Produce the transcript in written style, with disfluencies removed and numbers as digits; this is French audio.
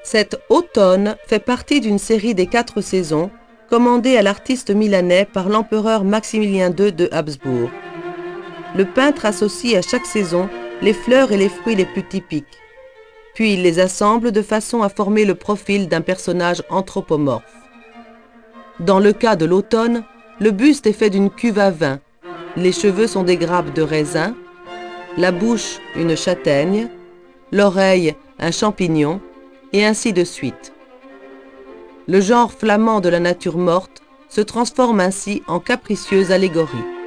Cet automne fait partie d'une série des 4 saisons commandée à l'artiste milanais par l'empereur Maximilien II de Habsbourg. Le peintre associe à chaque saison les fleurs et les fruits les plus typiques, puis il les assemble de façon à former le profil d'un personnage anthropomorphe. Dans le cas de l'automne, le buste est fait d'une cuve à vin, les cheveux sont des grappes de raisin, la bouche une châtaigne, l'oreille un champignon, et ainsi de suite. Le genre flamand de la nature morte se transforme ainsi en capricieuse allégorie.